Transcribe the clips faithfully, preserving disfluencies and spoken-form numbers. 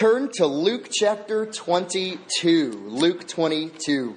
Turn to Luke chapter twenty-two. Luke twenty-two.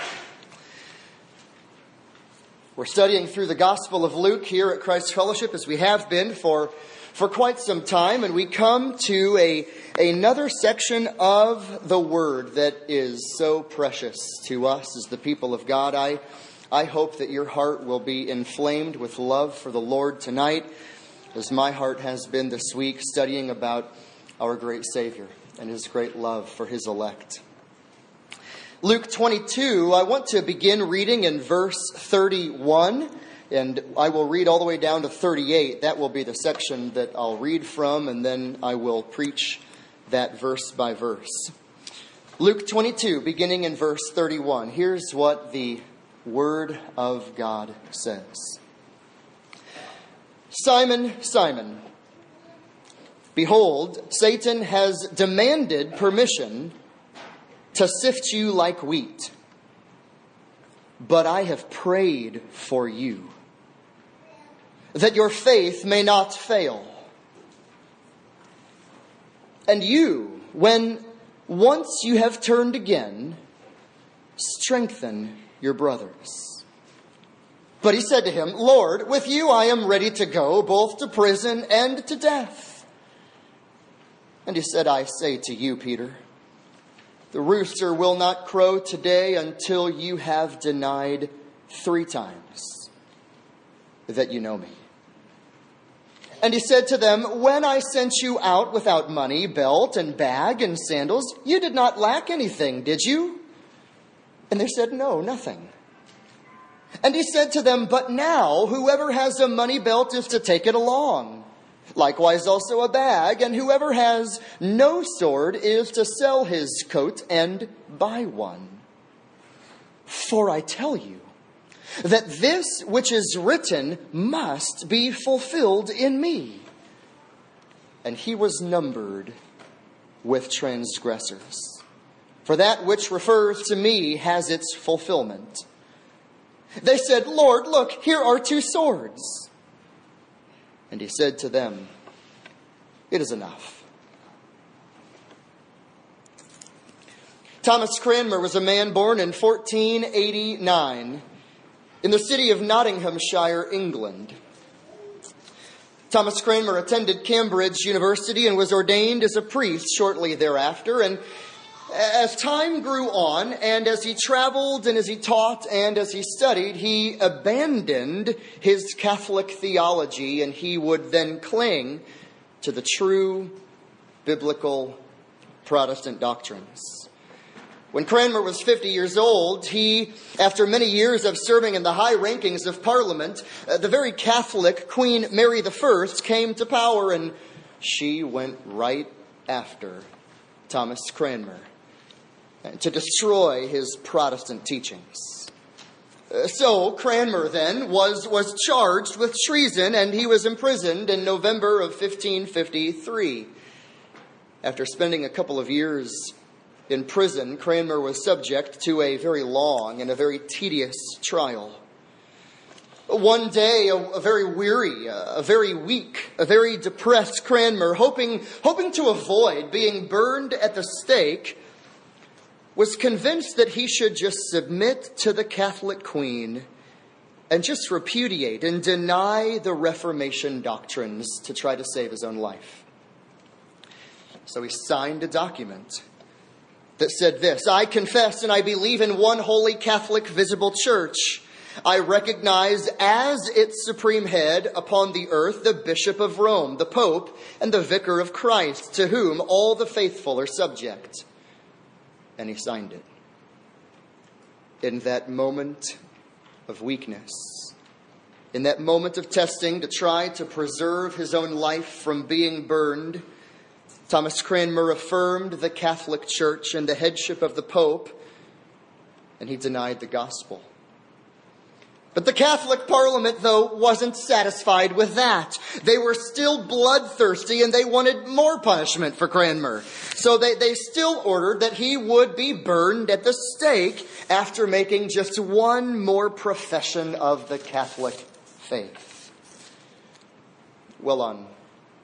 We're studying through the Gospel of Luke here at Christ Fellowship, as we have been for, for quite some time. And we come to a another section of the Word that is so precious to us as the people of God. I, I hope that your heart will be inflamed with love for the Lord tonight, as my heart has been this week studying about our great Savior and His great love for His elect. Luke twenty-two, I want to begin reading in verse thirty-one, and I will read all the way down to thirty-eight. That will be the section that I'll read from, and then I will preach that verse by verse. Luke twenty-two, beginning in verse thirty-one. Here's what the Word of God says. Simon, Simon, behold, Satan has demanded permission to sift you like wheat. But I have prayed for you, that your faith may not fail. And you, when once you have turned again, strengthen your brothers. But he said to him, Lord, with you I am ready to go, both to prison and to death. And he said, I say to you, Peter, the rooster will not crow today until you have denied three times that you know me. And he said to them, when I sent you out without money, belt and bag and sandals, you did not lack anything, did you? And they said, no, nothing. And he said to them, but now whoever has a money belt is to take it along. Likewise also a bag, and whoever has no sword is to sell his coat and buy one. For I tell you that this which is written must be fulfilled in me. And he was numbered with transgressors. For that which refers to me has its fulfillment. They said, Lord, look, here are two swords. And he said to them, it is enough. Thomas Cranmer was a man born in fourteen eighty-nine in the city of Nottinghamshire, England. Thomas Cranmer attended Cambridge University and was ordained as a priest shortly thereafter. And as time grew on, and as he traveled, and as he taught, and as he studied, he abandoned his Catholic theology, and he would then cling to the true biblical Protestant doctrines. When Cranmer was fifty years old, he, after many years of serving in the high rankings of Parliament, uh, the very Catholic Queen Mary the First came to power, and she went right after Thomas Cranmer to destroy his Protestant teachings. Uh, so Cranmer then was, was charged with treason, and he was imprisoned in November of fifteen fifty-three. After spending a couple of years in prison, Cranmer was subject to a very long and a very tedious trial. One day, a, a very weary, a very weak, a very depressed Cranmer, hoping, hoping to avoid being burned at the stake, was convinced that he should just submit to the Catholic Queen and just repudiate and deny the Reformation doctrines to try to save his own life. So he signed a document that said this: I confess and I believe in one holy Catholic visible church. I recognize as its supreme head upon the earth the Bishop of Rome, the Pope, and the Vicar of Christ, to whom all the faithful are subject. And he signed it. In that moment of weakness, in that moment of testing to try to preserve his own life from being burned, Thomas Cranmer affirmed the Catholic Church and the headship of the Pope, and he denied the gospel. But the Catholic Parliament, though, wasn't satisfied with that. They were still bloodthirsty, and they wanted more punishment for Cranmer. So they, they still ordered that he would be burned at the stake after making just one more profession of the Catholic faith. Well, on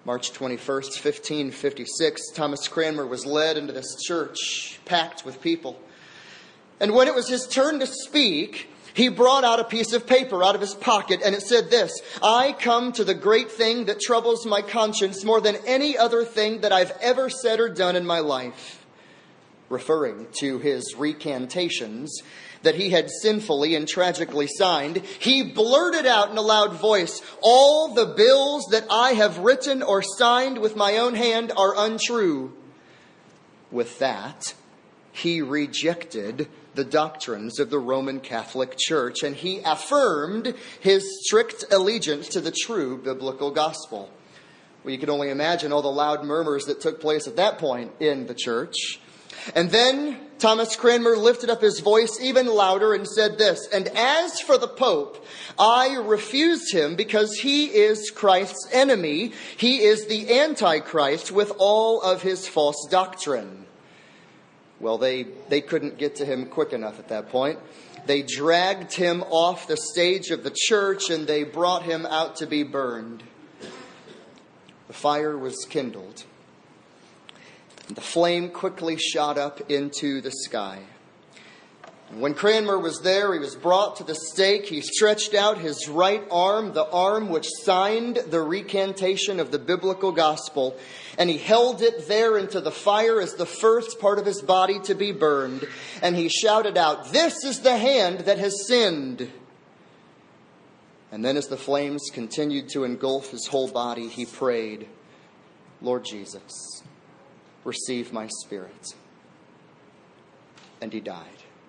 March twenty-first, fifteen fifty-six, Thomas Cranmer was led into this church packed with people. And when it was his turn to speak, he brought out a piece of paper out of his pocket, and it said this: "I come to the great thing that troubles my conscience more than any other thing that I've ever said or done in my life," referring to his recantations that he had sinfully and tragically signed. He blurted out in a loud voice, "All the bills that I have written or signed with my own hand are untrue." With that, he rejected the doctrines of the Roman Catholic Church, and he affirmed his strict allegiance to the true biblical gospel. Well, you can only imagine all the loud murmurs that took place at that point in the church. And then Thomas Cranmer lifted up his voice even louder and said this: "And as for the Pope, I refused him because he is Christ's enemy. He is the Antichrist with all of his false doctrine." Well, they, they couldn't get to him quick enough at that point. They dragged him off the stage of the church and they brought him out to be burned. The fire was kindled. The flame quickly shot up into the sky. When Cranmer was there, he was brought to the stake. He stretched out his right arm, the arm which signed the recantation of the biblical gospel, and he held it there into the fire as the first part of his body to be burned. And he shouted out, "This is the hand that has sinned." And then as the flames continued to engulf his whole body, he prayed, "Lord Jesus, receive my spirit." And he died.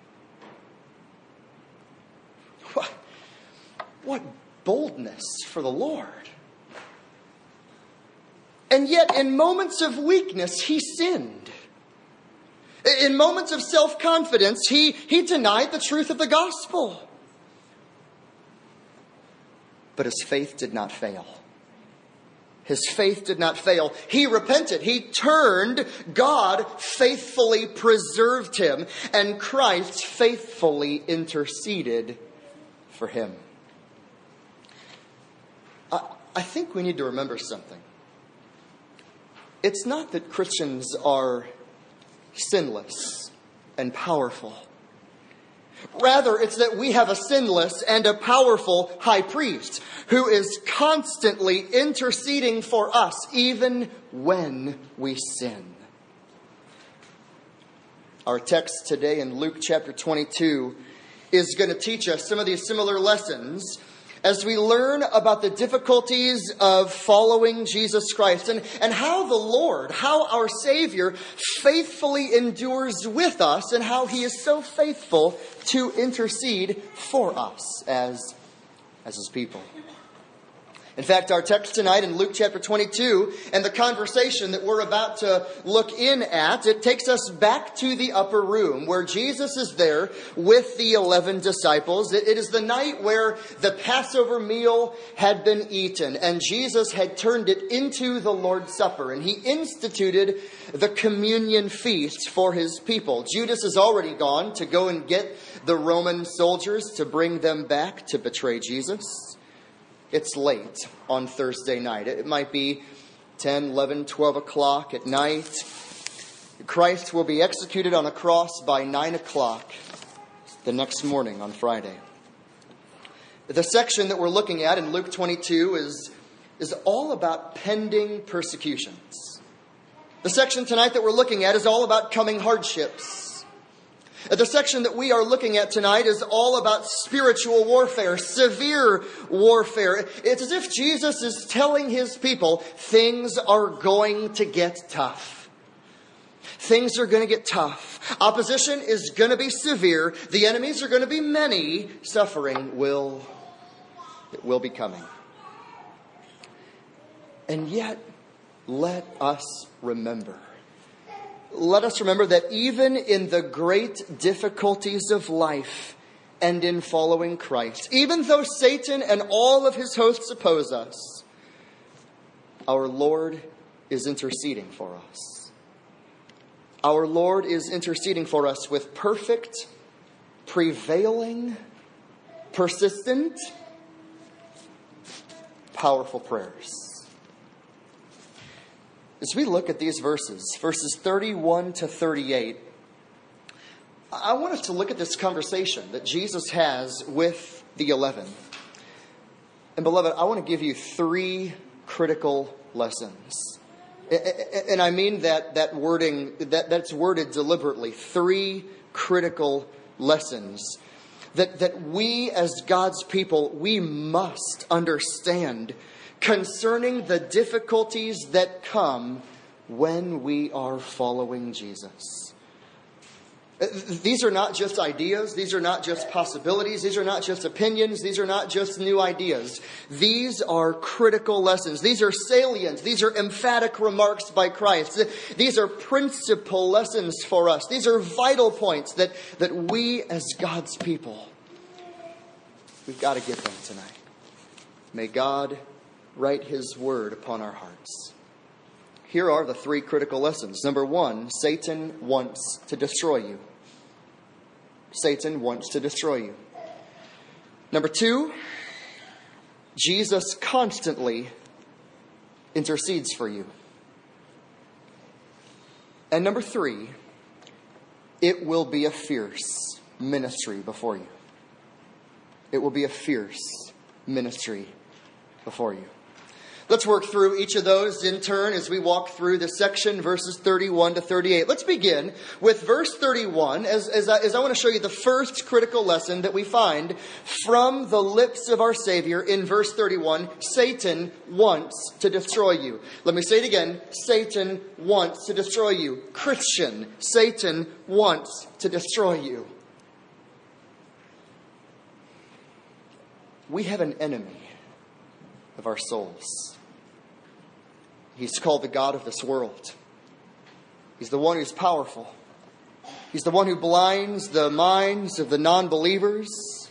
What, what boldness for the Lord. And yet, in moments of weakness, he sinned. In moments of self-confidence, he, he denied the truth of the gospel. But his faith did not fail. His faith did not fail. He repented. He turned. God faithfully preserved him. And Christ faithfully interceded for him. I, I think we need to remember something. It's not that Christians are sinless and powerful. Rather, it's that we have a sinless and a powerful high priest who is constantly interceding for us even when we sin. Our text today in Luke chapter twenty-two is going to teach us some of these similar lessons as we learn about the difficulties of following Jesus Christ and, and how the Lord, how our Savior faithfully endures with us and how he is so faithful to intercede for us as, as his people. In fact, our text tonight in Luke chapter twenty-two and the conversation that we're about to look in at, it takes us back to the upper room where Jesus is there with the eleven disciples. It, it is the night where the Passover meal had been eaten and Jesus had turned it into the Lord's Supper, and he instituted the communion feast for his people. Judas has already gone to go and get the Roman soldiers to bring them back to betray Jesus. It's late on Thursday night. It might be ten, eleven, twelve o'clock at night. Christ will be executed on a cross by nine o'clock the next morning on Friday. The section that we're looking at in Luke twenty-two is, is all about pending persecutions. The section tonight that we're looking at is all about coming hardships. The section that we are looking at tonight is all about spiritual warfare, severe warfare. It's as if Jesus is telling his people things are going to get tough. Things are going to get tough. Opposition is going to be severe. The enemies are going to be many. Suffering will, it will be coming. And yet, let us remember. Let us remember that even in the great difficulties of life and in following Christ, even though Satan and all of his hosts oppose us, our Lord is interceding for us. Our Lord is interceding for us with perfect, prevailing, persistent, powerful prayers. As we look at these verses, verses thirty-one to thirty-eight, I want us to look at this conversation that Jesus has with the eleven. And beloved, I want to give you three critical lessons. And I mean that that wording, that, that's worded deliberately. Three critical lessons that, that we as God's people, we must understand concerning the difficulties that come when we are following Jesus. These are not just ideas. These are not just possibilities. These are not just opinions. These are not just new ideas. These are critical lessons. These are salient. These are emphatic remarks by Christ. These are principal lessons for us. These are vital points that, that we as God's people, we've got to get them tonight. May God write His word upon our hearts. Here are the three critical lessons. Number one, Satan wants to destroy you. Satan wants to destroy you. Number two, Jesus constantly intercedes for you. And number three, it will be a fierce ministry before you. It will be a fierce ministry before you. Let's work through each of those in turn as we walk through the section, verses thirty-one to thirty-eight. Let's begin with verse thirty-one, as, as, I, as I want to show you the first critical lesson that we find from the lips of our Savior in verse thirty-one. Satan wants to destroy you. Let me say it again. Satan wants to destroy you. Christian, Satan wants to destroy you. We have an enemy of our souls. He's called the God of this world. He's the one who's powerful. He's the one who blinds the minds of the non-believers.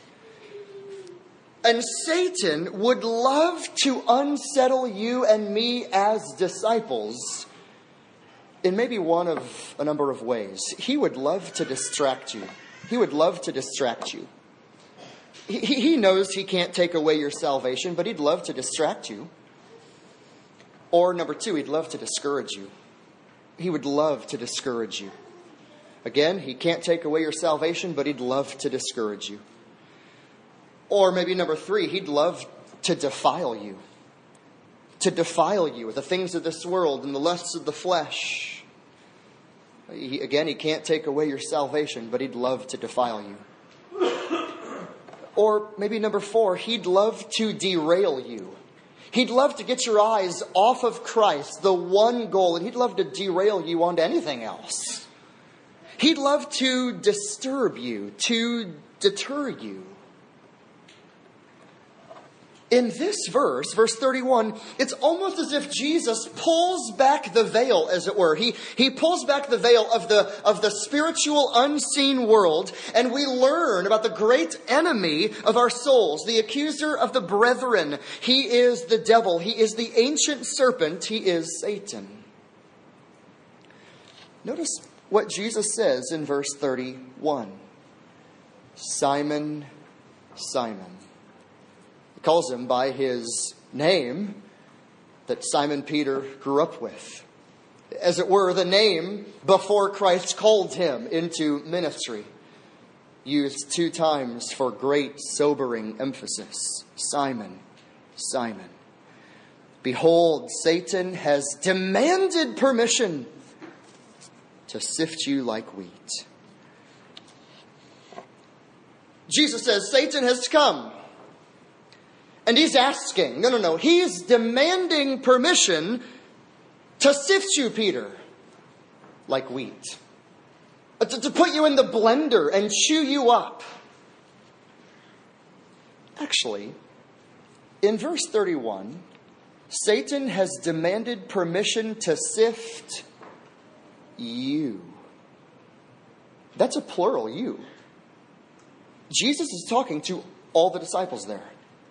And Satan would love to unsettle you and me as disciples in maybe one of a number of ways. He would love to distract you. He would love to distract you. He, he knows he can't take away your salvation, but he'd love to distract you. Or number two, he'd love to discourage you. He would love to discourage you. Again, he can't take away your salvation, but he'd love to discourage you. Or maybe number three, he'd love to defile you. To defile you with the things of this world and the lusts of the flesh. He, again, he can't take away your salvation, but he'd love to defile you. Or maybe number four, he'd love to derail you. He'd love to get your eyes off of Christ, the one goal, and he'd love to derail you onto anything else. He'd love to disturb you, to deter you. In this verse, verse thirty-one, it's almost as if Jesus pulls back the veil, as it were. He, he pulls back the veil of the, of the spiritual unseen world, and we learn about the great enemy of our souls, the accuser of the brethren. He is the devil. He is the ancient serpent. He is Satan. Notice what Jesus says in verse thirty-one. Simon, Simon. Calls him by his name that Simon Peter grew up with. As it were, the name before Christ called him into ministry. Used two times for great sobering emphasis. Simon, Simon. Behold, Satan has demanded permission to sift you like wheat. Jesus says, Satan has come. And he's asking, no, no, no, he's demanding permission to sift you, Peter, like wheat. To, to put you in the blender and chew you up. Actually, in verse thirty-one, Satan has demanded permission to sift you. That's a plural, you. Jesus is talking to all the disciples there.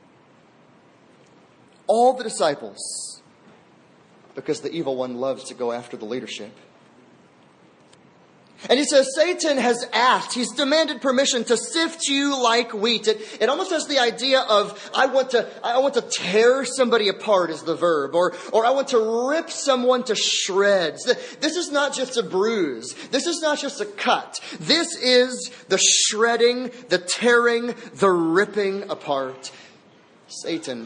All the disciples, because the evil one loves to go after the leadership. And he says, Satan has asked, he's demanded permission to sift you like wheat. It, it almost has the idea of, I want to, I want to tear somebody apart is the verb, or, or I want to rip someone to shreds. This is not just a bruise. This is not just a cut. This is the shredding, the tearing, the ripping apart. Satan,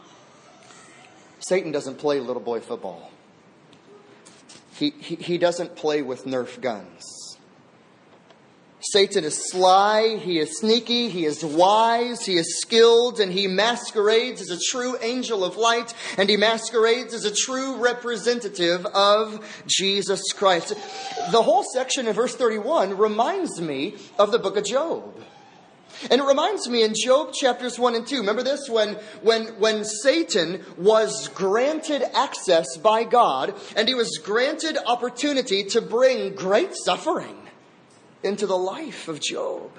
Satan doesn't play little boy football. He, he, he doesn't play with Nerf guns. Satan is sly, he is sneaky, he is wise, he is skilled, and he masquerades as a true angel of light, and he masquerades as a true representative of Jesus Christ. The whole section in verse thirty-one reminds me of the book of Job. And it reminds me in Job chapters one and two. Remember this? When, when, when Satan was granted access by God, and he was granted opportunity to bring great suffering into the life of Job.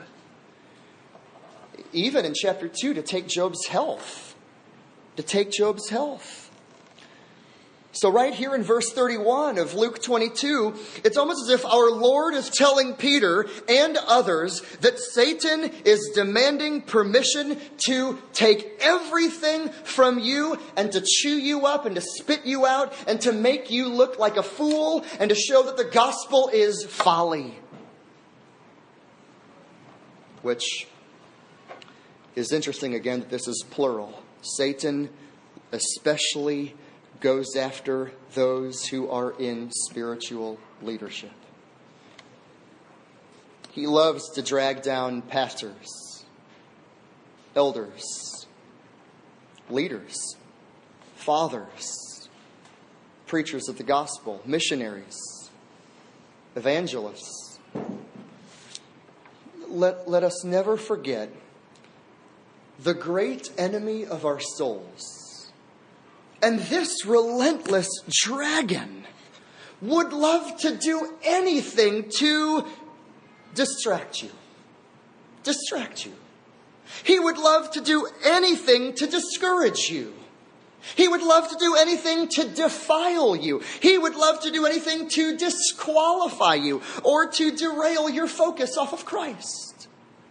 Even in chapter two, to take Job's health. To take Job's health. So right here in verse thirty-one of Luke twenty-two, it's almost as if our Lord is telling Peter and others that Satan is demanding permission to take everything from you and to chew you up and to spit you out and to make you look like a fool and to show that the gospel is folly. Which is interesting again that this is plural. Satan especially goes after those who are in spiritual leadership. He loves to drag down pastors, elders, leaders, fathers, preachers of the gospel, missionaries, evangelists. Let, let us never forget the great enemy of our souls. And this relentless dragon would love to do anything to distract you. Distract you. He would love to do anything to discourage you. He would love to do anything to defile you. He would love to do anything to disqualify you or to derail your focus off of Christ.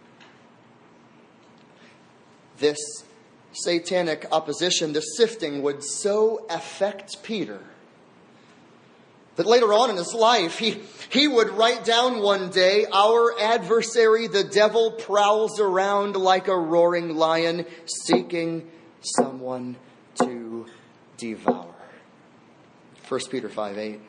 This satanic opposition, the sifting, would so affect Peter that later on in his life, he, he would write down one day, our adversary, the devil, prowls around like a roaring lion, seeking someone to devour. First Peter five eight.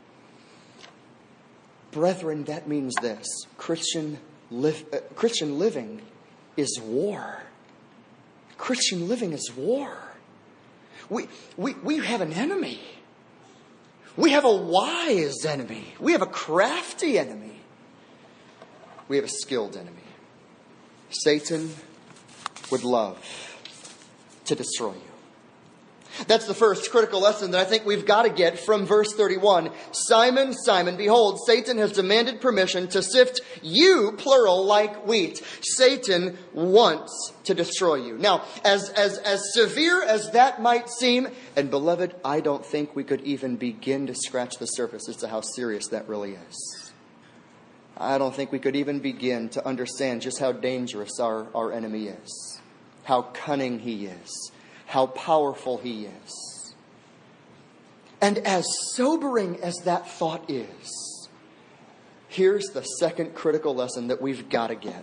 Brethren, that means this. Christian, live, uh, Christian living is war. Christian living is war. We, we, we have an enemy. We have a wise enemy. We have a crafty enemy. We have a skilled enemy. Satan would love to destroy you. That's the first critical lesson that I think we've got to get from verse thirty-one. Simon, Simon, behold, Satan has demanded permission to sift you, plural, like wheat. Satan wants to destroy you. Now, as, as, as severe as that might seem, and beloved, I don't think we could even begin to scratch the surface as to how serious that really is. I don't think we could even begin to understand just how dangerous our, our enemy is. How cunning he is. How powerful he is. And as sobering as that thought is, here's the second critical lesson that we've got to get.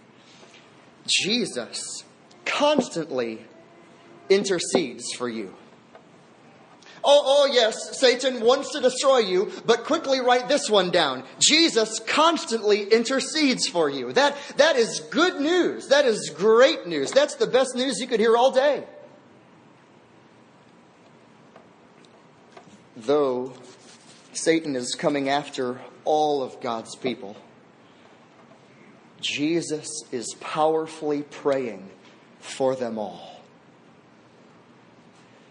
Jesus constantly intercedes for you. Oh, oh yes, Satan wants to destroy you, but quickly write this one down. Jesus constantly intercedes for you. That, that is good news. That is great news. That's the best news you could hear all day. Though Satan is coming after all of God's people, Jesus is powerfully praying for them all.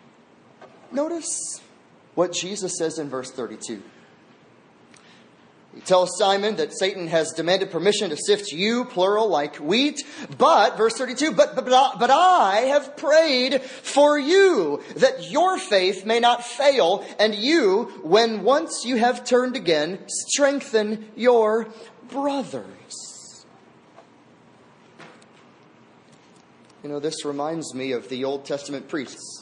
Notice what Jesus says in verse thirty-two. He tells Simon that Satan has demanded permission to sift you, plural, like wheat. But, verse thirty-two, but, but, but I have prayed for you that your faith may not fail, and you, when once you have turned again, strengthen your brothers. You know, this reminds me of the Old Testament priests.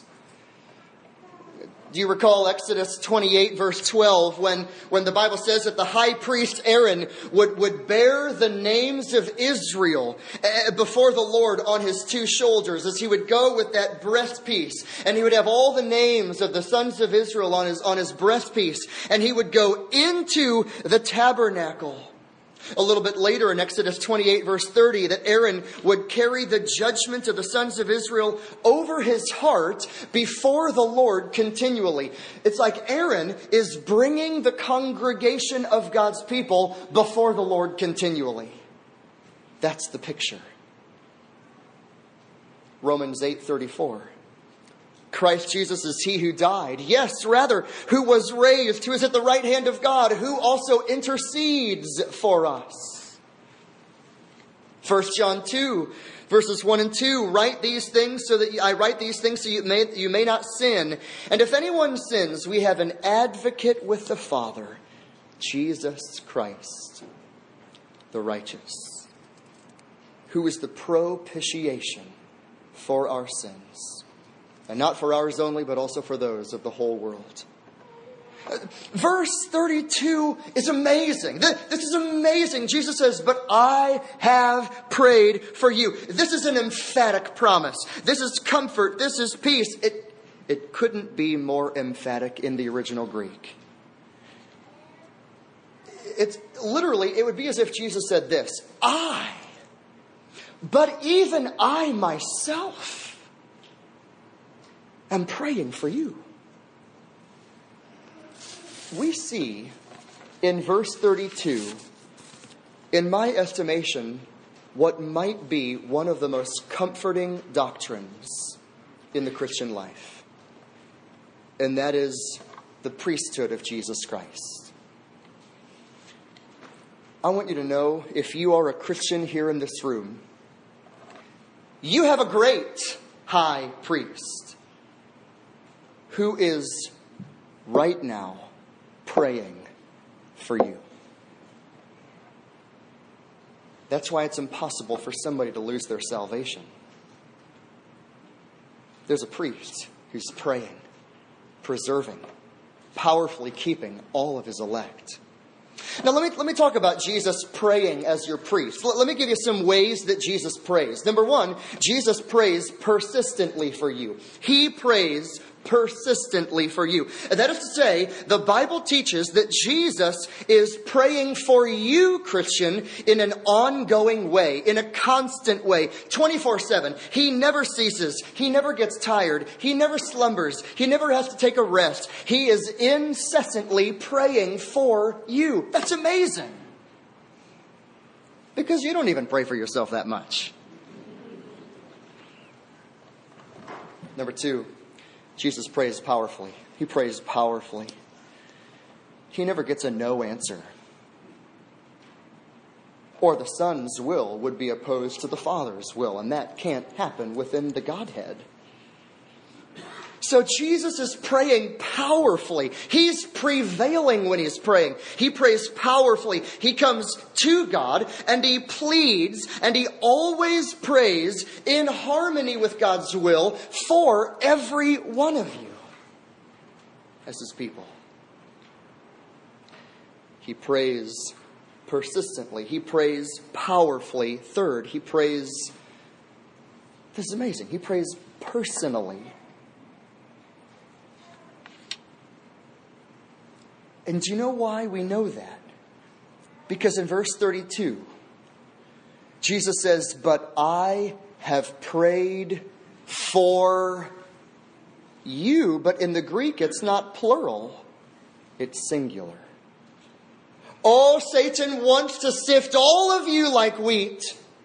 Do you recall Exodus twenty-eight, verse twelve, when, when the Bible says that the high priest Aaron would, would bear the names of Israel before the Lord on his two shoulders as he would go with that breastpiece, and he would have all the names of the sons of Israel on his, on his breastpiece, and he would go into the tabernacle. A little bit later in Exodus twenty-eight, verse thirty, that Aaron would carry the judgment of the sons of Israel over his heart before the Lord continually. It's like Aaron is bringing the congregation of God's people before the Lord continually. That's the picture. Romans eight thirty-four. Christ Jesus is he who died. Yes, rather, who was raised, who is at the right hand of God, who also intercedes for us. First John two, verses one and two, write these things so that I write these things so you may, you may not sin. And if anyone sins, we have an advocate with the Father, Jesus Christ, the righteous, who is the propitiation for our sins. And not for ours only, but also for those of the whole world. Verse thirty-two is amazing. This is amazing. Jesus says, but I have prayed for you. This is an emphatic promise. This is comfort. This is peace. It, it couldn't be more emphatic in the original Greek. It's literally, it would be as if Jesus said this, I, but even I myself, I'm praying for you. We see in verse thirty-two, in my estimation, what might be one of the most comforting doctrines in the Christian life. And that is the priesthood of Jesus Christ. I want you to know, if you are a Christian here in this room, you have a great high priest who is right now praying for you. That's why it's impossible for somebody to lose their salvation. There's a priest who's praying, preserving, powerfully keeping all of his elect. Now let me, let me talk about Jesus praying as your priest. Let, let me give you some ways that Jesus prays. Number one, Jesus prays persistently for you. He prays persistently for you. And that is to say, the Bible teaches that Jesus is praying for you, Christian, in an ongoing way, in a constant way, twenty-four seven. He never ceases. He never gets tired. He never slumbers. He never has to take a rest. He is incessantly praying for you. That's amazing. Because you don't even pray for yourself that much. Number two, Jesus prays powerfully. He prays powerfully. He never gets a no answer. Or the Son's will would be opposed to the Father's will, and that can't happen within the Godhead. So Jesus is praying powerfully. He's prevailing when he's praying. He prays powerfully. He comes to God and he pleads and he always prays in harmony with God's will for every one of you as his people. He prays persistently. He prays powerfully. Third, he prays, this is amazing, he prays personally. And do you know why we know that? Because in verse thirty-two, Jesus says, but I have prayed for you. But in the Greek, it's not plural. It's singular. Oh, Satan wants to sift all of you like wheat.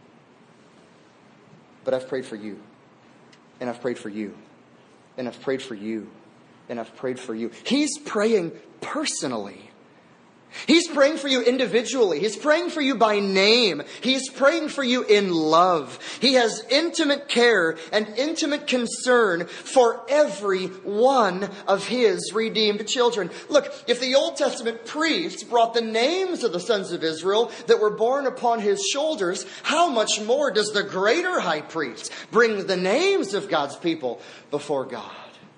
But I've prayed for you. And I've prayed for you. And I've prayed for you. And I've prayed for you. He's praying personally He's praying for you individually. He's praying for you by name. He's praying for you in love. He has intimate care and intimate concern for every one of His redeemed children. Look, if the Old Testament priests brought the names of the sons of Israel that were born upon His shoulders, how much more does the greater high priest bring the names of God's people before God?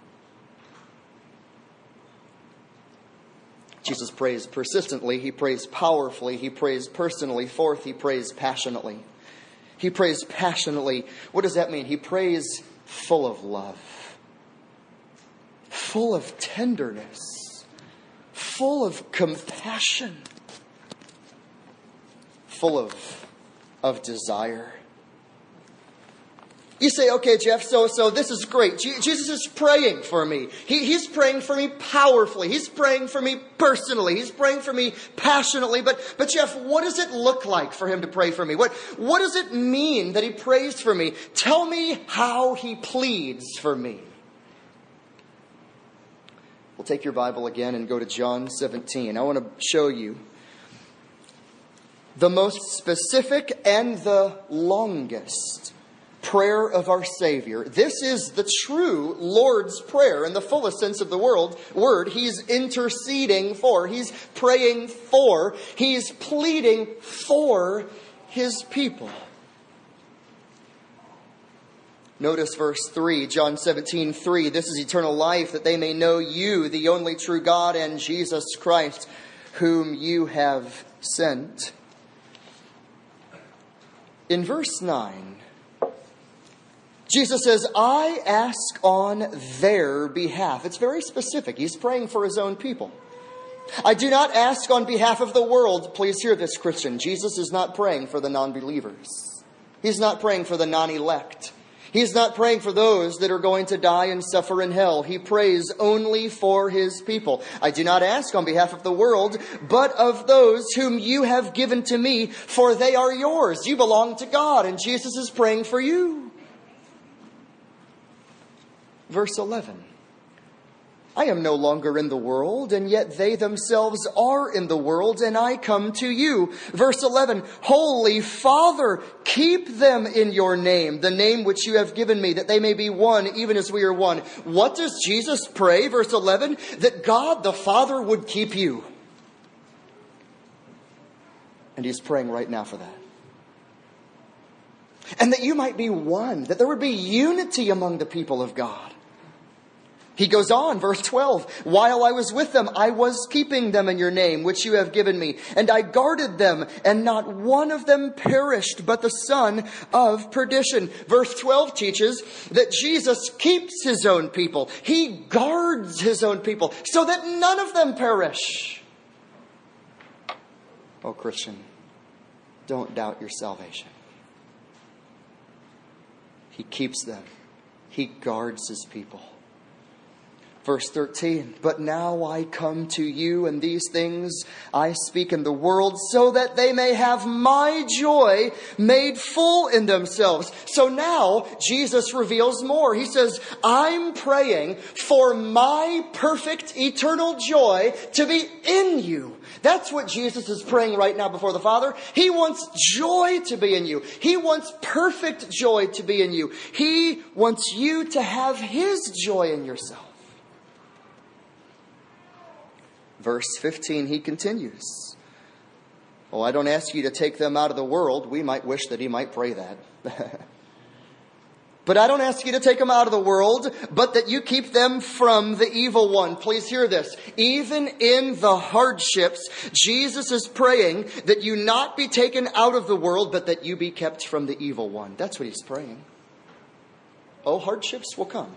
Jesus prays persistently, He prays powerfully, He prays personally. Fourth, He prays passionately. He prays passionately. What does that mean? He prays full of love, full of tenderness, full of compassion, full of, of desire. You say, okay, Jeff, so so this is great. Je- Jesus is praying for me. He, he's praying for me powerfully. He's praying for me personally. He's praying for me passionately. But, but Jeff, what does it look like for Him to pray for me? What, what does it mean that He prays for me? Tell me how He pleads for me. We'll take your Bible again and go to John seventeen. I want to show you the most specific and the longest prayer of our Savior. This is the true Lord's Prayer in the fullest sense of the world, word. He's interceding for. He's praying for. He's pleading for His people. Notice verse three, John seventeen, three. This is eternal life, that they may know You, the only true God, and Jesus Christ, whom You have sent. In verse nine, Jesus says, I ask on their behalf. It's very specific. He's praying for His own people. I do not ask on behalf of the world. Please hear this, Christian. Jesus is not praying for the non-believers. He's not praying for the non-elect. He's not praying for those that are going to die and suffer in hell. He prays only for His people. I do not ask on behalf of the world, but of those whom You have given to Me, for they are Yours. You belong to God, and Jesus is praying for you. Verse eleven. I am no longer in the world, and yet they themselves are in the world, and I come to You. Verse eleven. Holy Father, keep them in Your name, the name which You have given Me, that they may be one, even as we are one. What does Jesus pray? Verse eleven. That God the Father would keep you. And He's praying right now for that. And that you might be one, that there would be unity among the people of God. He goes on, verse twelve, while I was with them, I was keeping them in Your name, which You have given Me. And I guarded them, and not one of them perished, but the son of perdition. Verse twelve teaches that Jesus keeps His own people. He guards His own people, so that none of them perish. Oh, Christian, don't doubt your salvation. He keeps them. He guards His people. Verse thirteen, but now I come to You, and these things I speak in the world, so that they may have My joy made full in themselves. So now Jesus reveals more. He says, I'm praying for My perfect eternal joy to be in you. That's what Jesus is praying right now before the Father. He wants joy to be in you. He wants perfect joy to be in you. He wants you to have His joy in yourself. Verse fifteen, He continues. Oh, I don't ask You to take them out of the world. We might wish that He might pray that. But I don't ask You to take them out of the world, but that You keep them from the evil one. Please hear this. Even in the hardships, Jesus is praying that you not be taken out of the world, but that you be kept from the evil one. That's what He's praying. Oh, hardships will come.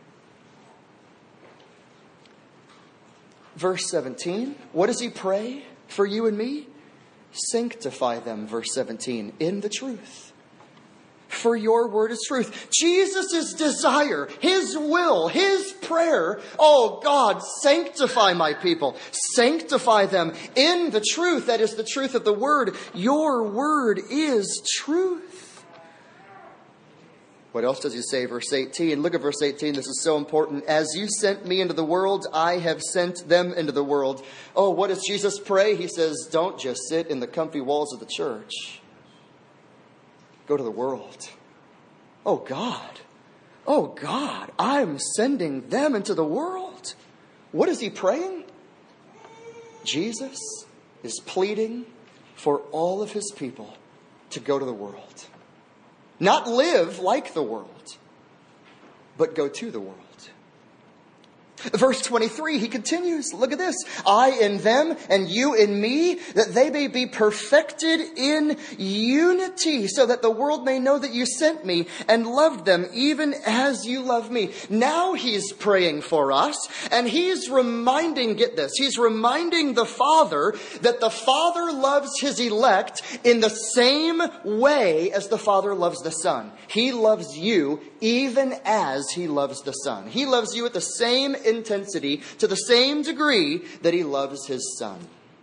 Verse seventeen, what does He pray for you and me? Sanctify them, verse seventeen, in the truth. For Your word is truth. Jesus' desire, His will, His prayer. Oh God, sanctify My people. Sanctify them in the truth. That is the truth of the word. Your word is truth. What else does he say? Verse eighteen. Look at verse eighteen. This is so important. As you sent me into the world, I have sent them into the world. Oh, what does Jesus pray? He says, don't just sit in the comfy walls of the church. Go to the world. Oh, God. Oh, God. I'm sending them into the world. What is he praying? Jesus is pleading for all of his people to go to the world. Not live like the world, but go to the world. Verse twenty-three, he continues. Look at this. I in them and you in me, that they may be perfected in unity, so that the world may know that you sent me and loved them even as you love me. Now he's praying for us, and he's reminding, get this, he's reminding the Father that the Father loves his elect in the same way as the Father loves the Son. He loves you even as he loves the Son. He loves you at the same intensity, to the same degree that he loves his Son.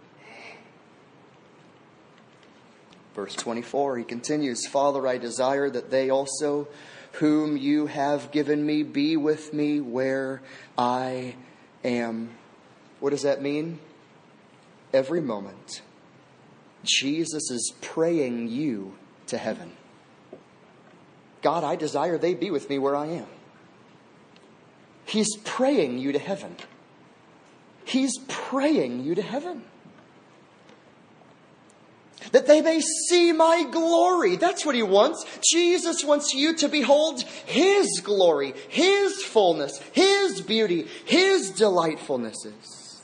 Verse twenty-four, he continues, Father, I desire that they also, whom you have given me, be with me where I am. What does that mean? Every moment, Jesus is praying you to heaven. God, I desire they be with me where I am. He's praying you to heaven. He's praying you to heaven. That they may see my glory. That's what he wants. Jesus wants you to behold his glory, his fullness, his beauty, his delightfulnesses.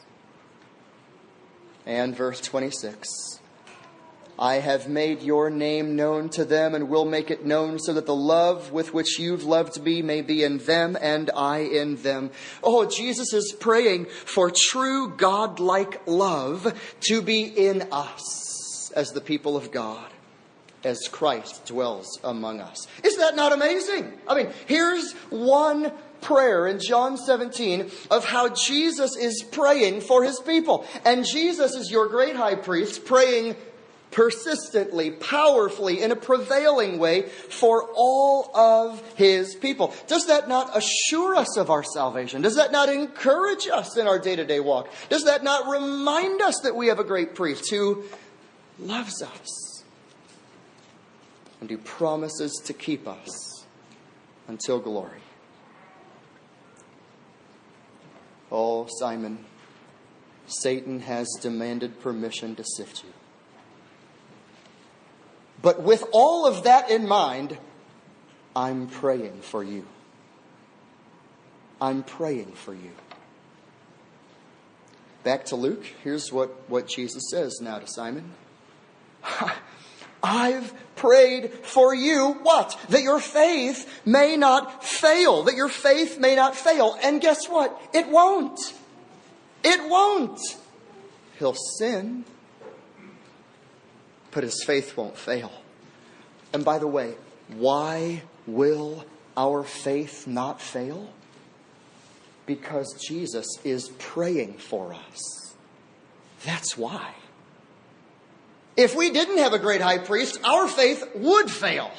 And verse twenty-six. I have made your name known to them and will make it known so that the love with which you've loved me may be in them and I in them. Oh, Jesus is praying for true God-like love to be in us as the people of God, as Christ dwells among us. Is that not amazing? I mean, here's one prayer in John seventeen of how Jesus is praying for his people. And Jesus is your great high priest praying persistently, powerfully, in a prevailing way for all of his people. Does that not assure us of our salvation? Does that not encourage us in our day-to-day walk? Does that not remind us that we have a great priest who loves us and who promises to keep us until glory? Oh, Simon, Satan has demanded permission to sift you. But with all of that in mind, I'm praying for you. I'm praying for you. Back to Luke. Here's what, what Jesus says now to Simon. I've prayed for you, what? That your faith may not fail. That your faith may not fail. And guess what? It won't. It won't. He'll sin, but his faith won't fail. And by the way, why will our faith not fail? Because Jesus is praying for us. That's why. If we didn't have a great high priest, our faith would fail.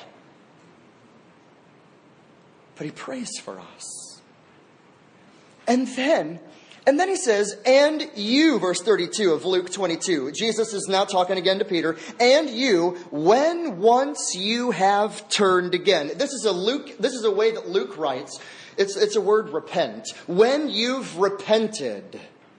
But he prays for us. And then And then he says, and you, verse thirty-two of Luke twenty-two. Jesus is now talking again to Peter. And you, when once you have turned again. This is a Luke, this is a way that Luke writes. It's, it's a word, repent. When you've repented.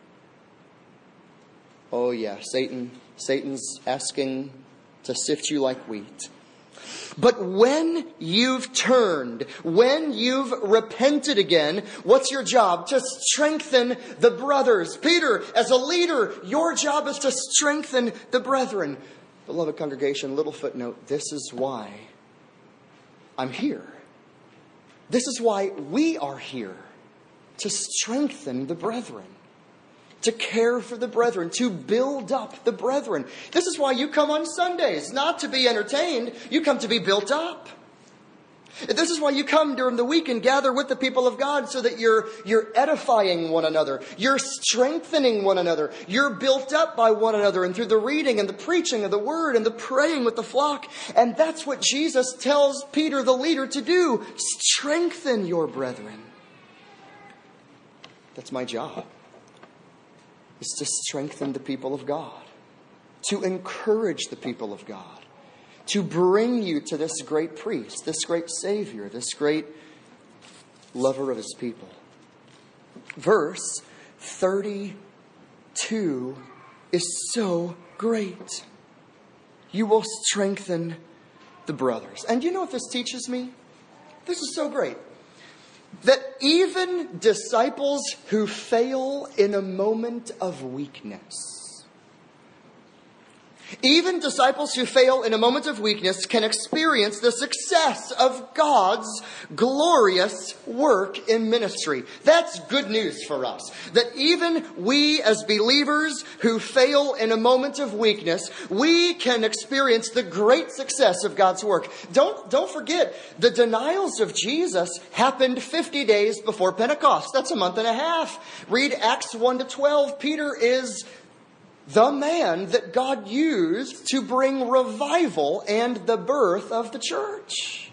Oh yeah, Satan, Satan's asking to sift you like wheat. But when you've turned, when you've repented again, what's your job? To strengthen the brothers. Peter, as a leader, your job is to strengthen the brethren. Beloved congregation, little footnote, this is why I'm here. This is why we are here. To strengthen the brethren. To care for the brethren, to build up the brethren. This is why you come on Sundays, not to be entertained. You come to be built up. This is why you come during the week and gather with the people of God, so that you're, you're edifying one another. You're strengthening one another. You're built up by one another, and through the reading and the preaching of the word and the praying with the flock. And that's what Jesus tells Peter, the leader, to do. Strengthen your brethren. That's my job, is to strengthen the people of God, to encourage the people of God, to bring you to this great priest, this great Savior, this great lover of his people. Verse thirty-two is so great. You will strengthen the brothers. And you know what this teaches me? This is so great. That even disciples who fail in a moment of weakness, even disciples who fail in a moment of weakness can experience the success of God's glorious work in ministry. That's good news for us. That even we as believers who fail in a moment of weakness, we can experience the great success of God's work. Don't, don't forget, the denials of Jesus happened fifty days before Pentecost. That's a month and a half. Read Acts one to twelve. Peter is the man that God used to bring revival and the birth of the church.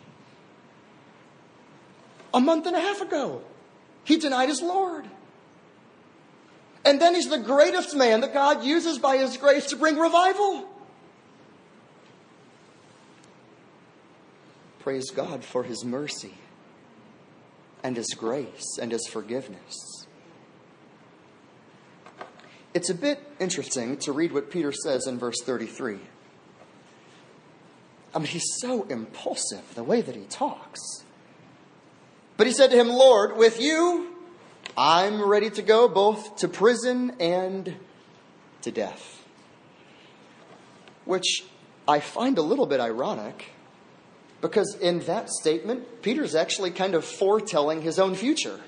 A month and a half ago, he denied his Lord. And then he's the greatest man that God uses by his grace to bring revival. Praise God for his mercy and his grace and his forgiveness. It's a bit interesting to read what Peter says in verse thirty-three. I mean, he's so impulsive, the way that he talks. But he said to him, Lord, with you, I'm ready to go both to prison and to death. Which I find a little bit ironic, because in that statement, Peter's actually kind of foretelling his own future.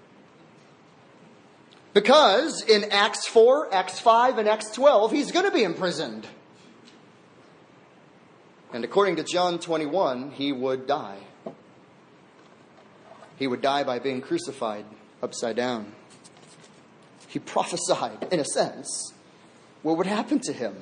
Because in Acts four, Acts five, and Acts twelve, he's going to be imprisoned. And according to John twenty-one, he would die. He would die by being crucified upside down. He prophesied, in a sense, what would happen to him.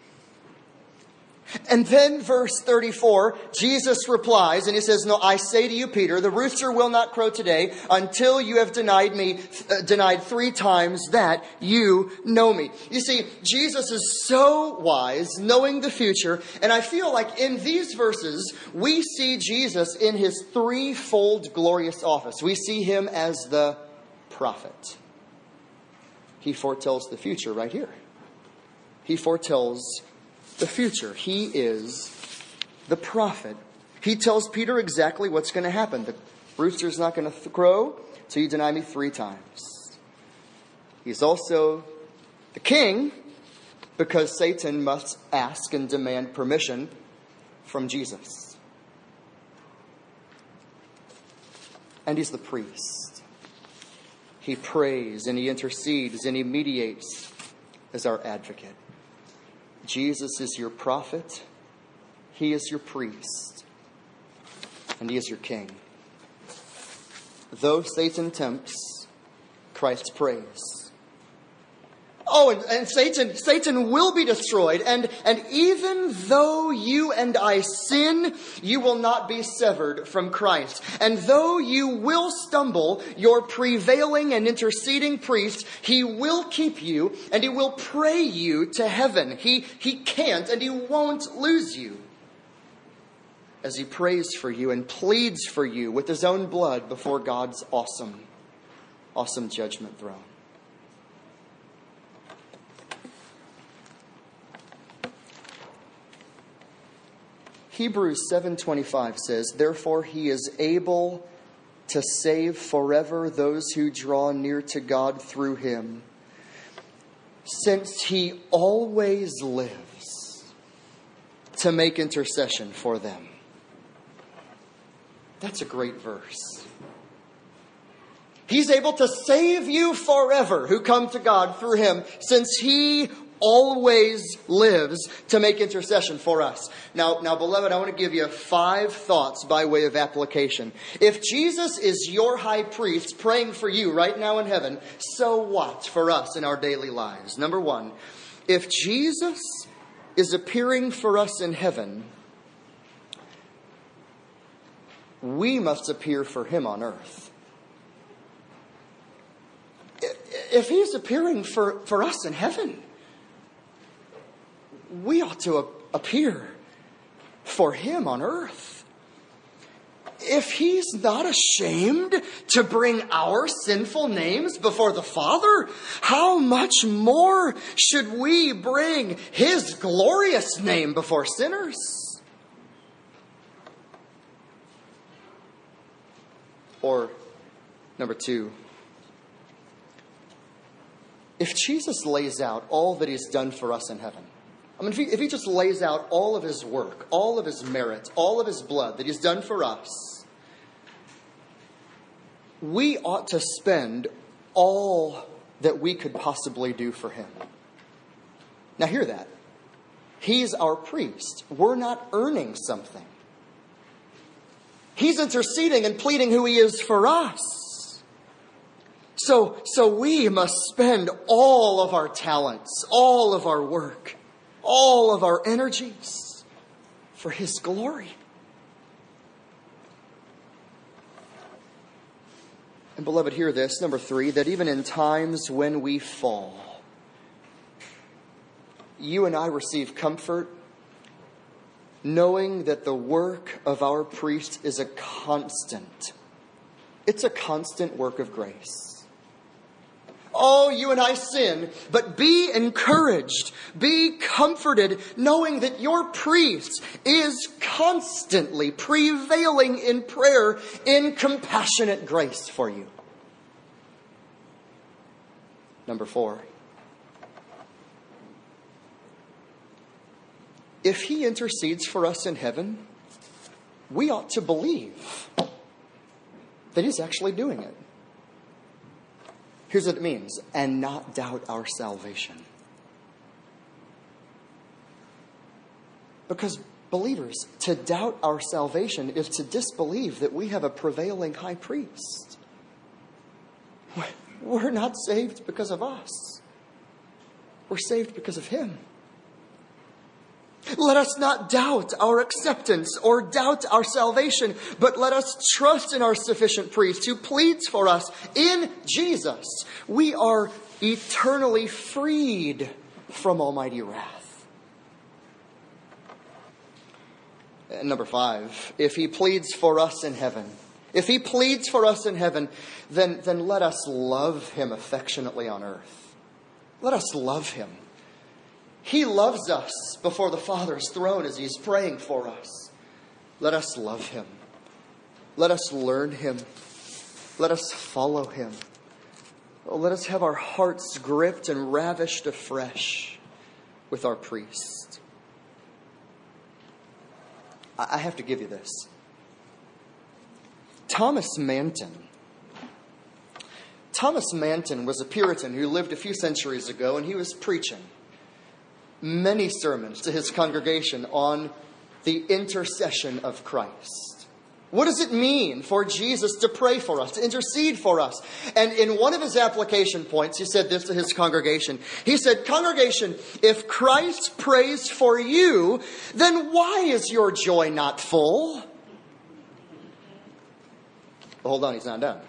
And then verse thirty-four, Jesus replies and he says, no, I say to you, Peter, the rooster will not crow today until you have denied me, uh, denied three times that you know me. You see, Jesus is so wise, knowing the future. And I feel like in these verses, we see Jesus in his threefold glorious office. We see him as the prophet. He foretells the future right here. He foretells the future. He is the prophet. He tells Peter exactly what's going to happen. The rooster's not going to crow till you deny me three times. He's also the king, because Satan must ask and demand permission from Jesus. And he's the priest. He prays and he intercedes and he mediates as our advocate. Jesus is your prophet, he is your priest, and he is your king. Though Satan tempts, Christ prays. Oh, and, and Satan, Satan will be destroyed. And, and even though you and I sin, you will not be severed from Christ. And though you will stumble, your prevailing and interceding priest, he will keep you and he will pray you to heaven. He, he can't and he won't lose you, as he prays for you and pleads for you with his own blood before God's awesome, awesome judgment throne. Hebrews seven twenty-five says, therefore he is able to save forever those who draw near to God through him, since he always lives to make intercession for them. That's a great verse. He's able to save you forever who come to God through him, since he always lives to make intercession for us. Now, now, beloved, I want to give you five thoughts by way of application. If Jesus is your high priest praying for you right now in heaven, so what for us in our daily lives? Number one, if Jesus is appearing for us in heaven, we must appear for him on earth. If he's appearing for, for us in heaven, we ought to appear for him on earth. If he's not ashamed to bring our sinful names before the Father, how much more should we bring his glorious name before sinners? Or, number two, if Jesus lays out all that he's done for us in heaven, I mean, if he, if he just lays out all of his work, all of his merit, all of his blood that he's done for us, we ought to spend all that we could possibly do for him. Now hear that. He's our priest. We're not earning something. He's interceding and pleading who he is for us. So, so we must spend all of our talents, all of our work, all of our energies for his glory. And beloved, hear this, number three, that even in times when we fall, you and I receive comfort knowing that the work of our priest is a constant. It's a constant work of grace. Oh, you and I sin, but be encouraged, be comforted, knowing that your priest is constantly prevailing in prayer in compassionate grace for you. Number four. If he intercedes for us in heaven, we ought to believe that he's actually doing it. Here's what it means, and not doubt our salvation. Because, believers, to doubt our salvation is to disbelieve that we have a prevailing high priest. We're not saved because of us. We're saved because of him. Let us not doubt our acceptance or doubt our salvation, but let us trust in our sufficient priest who pleads for us in Jesus. We are eternally freed from almighty wrath. And number five, if he pleads for us in heaven, if he pleads for us in heaven, then, then let us love him affectionately on earth. Let us love him. He loves us before the Father's throne as he's praying for us. Let us love him. Let us learn him. Let us follow him. Oh, let us have our hearts gripped and ravished afresh with our priest. I have to give you this. Thomas Manton. Thomas Manton was a Puritan who lived a few centuries ago, and he was preaching many sermons to his congregation on the intercession of Christ. What does it mean for Jesus to pray for us, to intercede for us? And in one of his application points, he said this to his congregation. He said, "Congregation, if Christ prays for you, then why is your joy not full?" Well, hold on, he's not done.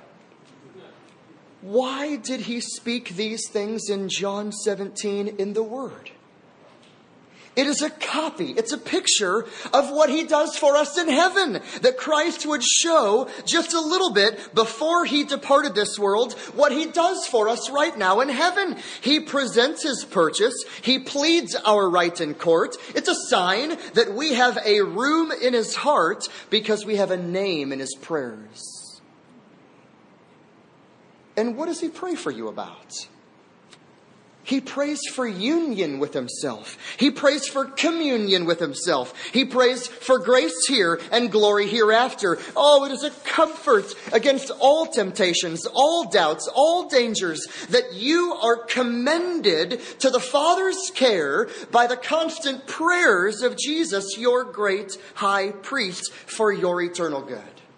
Why did he speak these things in John seventeen in the Word? It is a copy, it's a picture of what he does for us in heaven. That Christ would show just a little bit before he departed this world what he does for us right now in heaven. He presents his purchase. He pleads our right in court. It's a sign that we have a room in his heart because we have a name in his prayers. And what does he pray for you about? He prays for union with himself. He prays for communion with himself. He prays for grace here and glory hereafter. Oh, it is a comfort against all temptations, all doubts, all dangers, that you are commended to the Father's care by the constant prayers of Jesus, your great high priest, for your eternal good.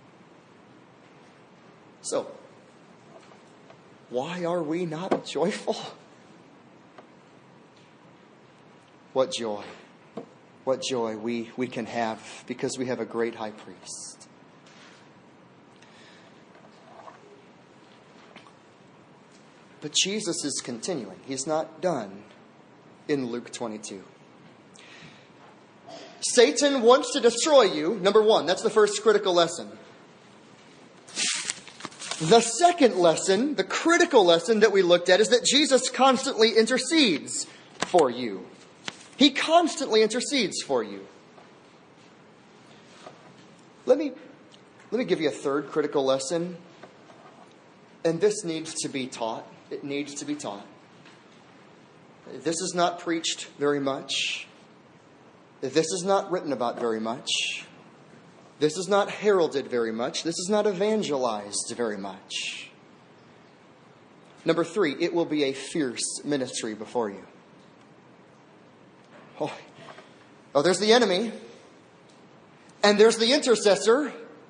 So, why are we not joyful? What joy, what joy we, we can have because we have a great high priest. But Jesus is continuing. He's not done in Luke twenty-two. Satan wants to destroy you, number one. That's the first critical lesson. The second lesson, the critical lesson that we looked at, is that Jesus constantly intercedes for you. He constantly intercedes for you. Let me, let me give you a third critical lesson. And this needs to be taught. It needs to be taught. This is not preached very much. This is not written about very much. This is not heralded very much. This is not evangelized very much. Number three, it will be a fierce ministry before you. Oh, oh, there's the enemy. And there's the intercessor.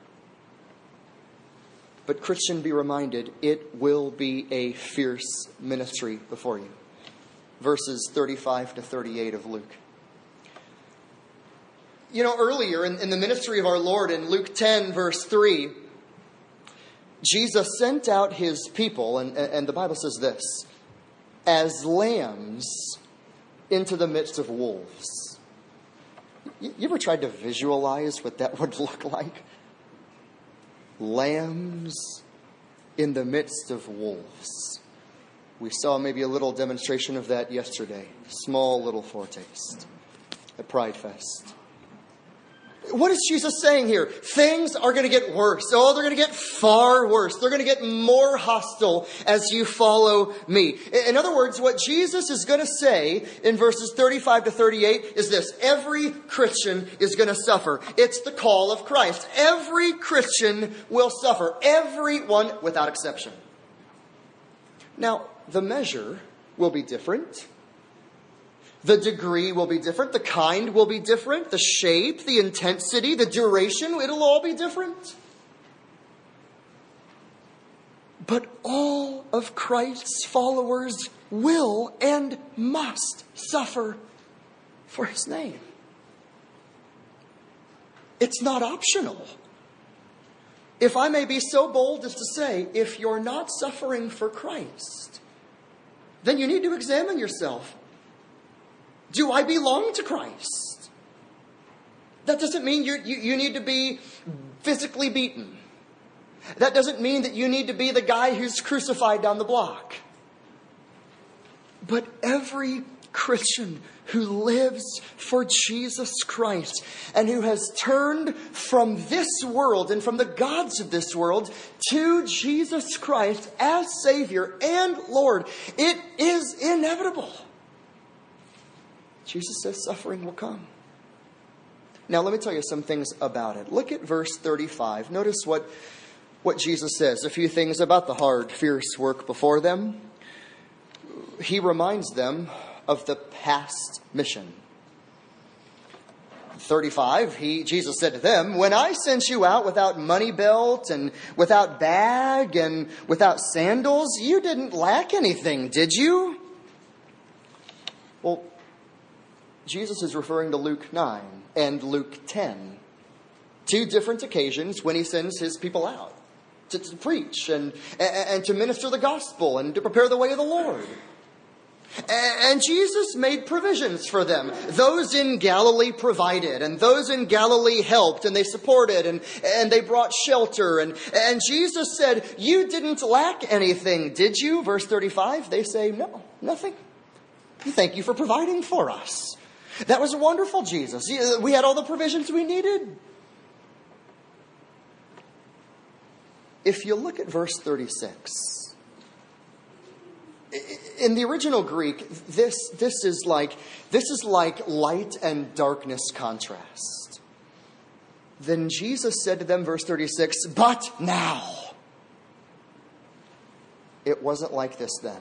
But Christian, be reminded, it will be a fierce ministry before you. Verses thirty-five to thirty-eight of Luke. You know, earlier in, in the ministry of our Lord in Luke ten, verse three, Jesus sent out his people, and, and the Bible says this, as lambs into the midst of wolves. You, you ever tried to visualize what that would look like? Lambs in the midst of wolves. We saw maybe a little demonstration of that yesterday. Small little foretaste at Pride Fest. What is Jesus saying here? Things are going to get worse. Oh, they're going to get far worse. They're going to get more hostile as you follow me. In other words, what Jesus is going to say in verses thirty-five to thirty-eight is this. Every Christian is going to suffer. It's the call of Christ. Every Christian will suffer. Everyone without exception. Now, the measure will be different. The degree will be different. The kind will be different. The shape, the intensity, the duration, it'll all be different. But all of Christ's followers will and must suffer for his name. It's not optional. If I may be so bold as to say, if you're not suffering for Christ, then you need to examine yourself. Do I belong to Christ? That doesn't mean you're, you you need to be physically beaten. That doesn't mean that you need to be the guy who's crucified down the block. But every Christian who lives for Jesus Christ and who has turned from this world and from the gods of this world to Jesus Christ as Savior and Lord, it is inevitable. Jesus says suffering will come. Now, let me tell you some things about it. Look at verse thirty-five. Notice what, what Jesus says. A few things about the hard, fierce work before them. He reminds them of the past mission. thirty-five, he, Jesus said to them, when I sent you out without money belt and without bag and without sandals, you didn't lack anything, did you? Well, Jesus is referring to Luke nine and Luke ten. Two different occasions when he sends his people out to, to preach and, and, and to minister the gospel and to prepare the way of the Lord. And Jesus made provisions for them. Those in Galilee provided, and those in Galilee helped, and they supported, and, and they brought shelter. And, and Jesus said, you didn't lack anything, did you? Verse thirty-five, they say, no, nothing. Thank you for providing for us. That was wonderful, Jesus. We had all the provisions we needed. If you look at verse thirty-six, In the original Greek, this, this is like, this is like light and darkness contrast. Then Jesus said to them, verse thirty-six, but now. It wasn't like this then.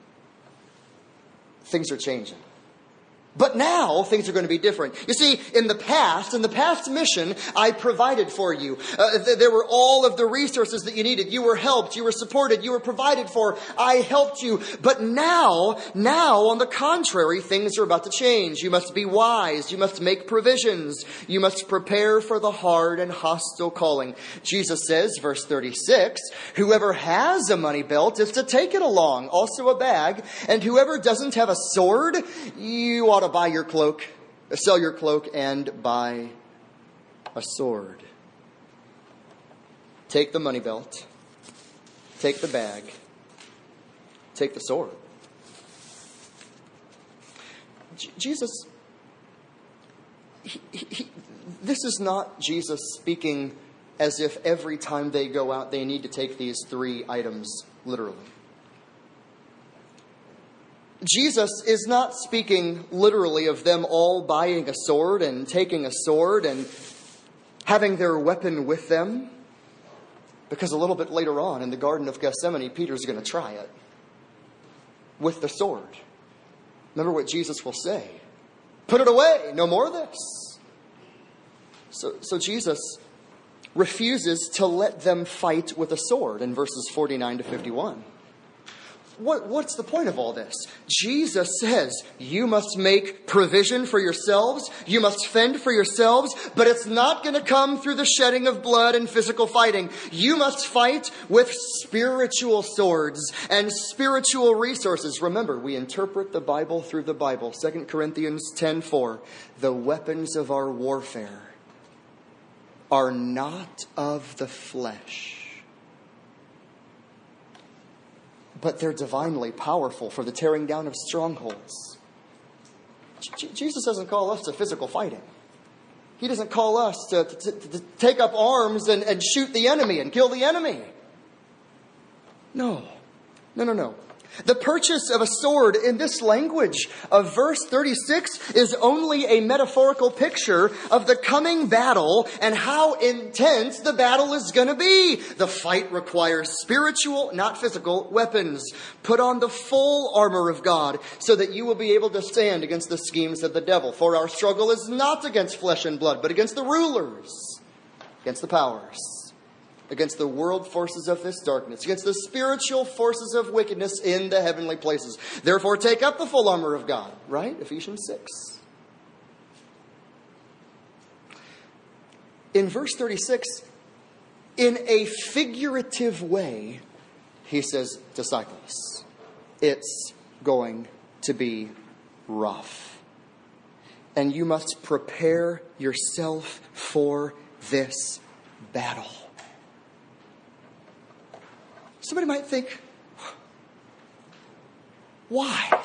Things are changing. But now, things are going to be different. You see, in the past, in the past mission, I provided for you. Uh, th- there were all of the resources that you needed. You were helped. You were supported. You were provided for. I helped you. But now, now, on the contrary, things are about to change. You must be wise. You must make provisions. You must prepare for the hard and hostile calling. Jesus says, verse thirty-six, whoever has a money belt is to take it along, also a bag. And whoever doesn't have a sword, you ought to buy your cloak, sell your cloak and buy a sword. Take the money belt, take the bag, take the sword. J- Jesus, he, he, this is not Jesus speaking as if every time they go out they need to take these three items literally. Jesus is not speaking literally of them all buying a sword and taking a sword and having their weapon with them. Because a little bit later on in the Garden of Gethsemane, Peter's going to try it with the sword. Remember what Jesus will say. Put it away. No more of this. So, so Jesus refuses to let them fight with a sword in verses forty-nine to fifty-one. What, what's the point of all this? Jesus says, you must make provision for yourselves. You must fend for yourselves. But it's not going to come through the shedding of blood and physical fighting. You must fight with spiritual swords and spiritual resources. Remember, we interpret the Bible through the Bible. Second Corinthians ten four. The weapons of our warfare are not of the flesh, but they're divinely powerful for the tearing down of strongholds. J- Jesus doesn't call us to physical fighting. He doesn't call us to, to, to take up arms and, and shoot the enemy and kill the enemy. No. No, no, no. The purchase of a sword in this language of verse thirty-six is only a metaphorical picture of the coming battle and how intense the battle is going to be. The fight requires spiritual, not physical, weapons. Put on the full armor of God so that you will be able to stand against the schemes of the devil. For our struggle is not against flesh and blood, but against the rulers, against the powers, against the world forces of this darkness, against the spiritual forces of wickedness in the heavenly places. Therefore, take up the full armor of God. Right? Ephesians six. In verse thirty-six, in a figurative way, he says, disciples, it's going to be rough. And you must prepare yourself for this battle. Somebody might think, why?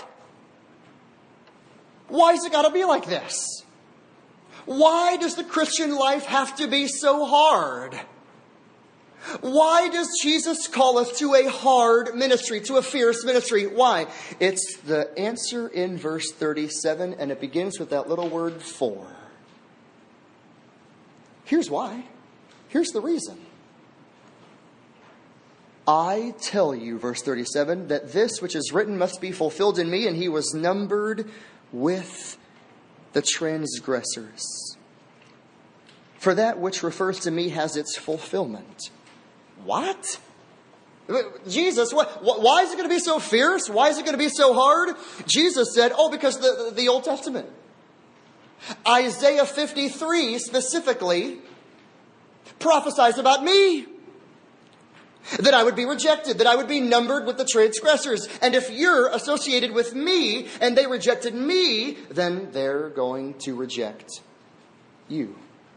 Why has it got to be like this? Why does the Christian life have to be so hard? Why does Jesus call us to a hard ministry, to a fierce ministry? Why? It's the answer in verse thirty-seven, and it begins with that little word for. Here's why. Here's the reason. I tell you, verse thirty-seven, that this which is written must be fulfilled in me, and he was numbered with the transgressors. For that which refers to me has its fulfillment. What? Jesus, what, why is it going to be so fierce? Why is it going to be so hard? Jesus said, oh, because the, the Old Testament. Isaiah fifty-three specifically prophesies about me. That I would be rejected, that I would be numbered with the transgressors. And if you're associated with me and they rejected me, then they're going to reject you.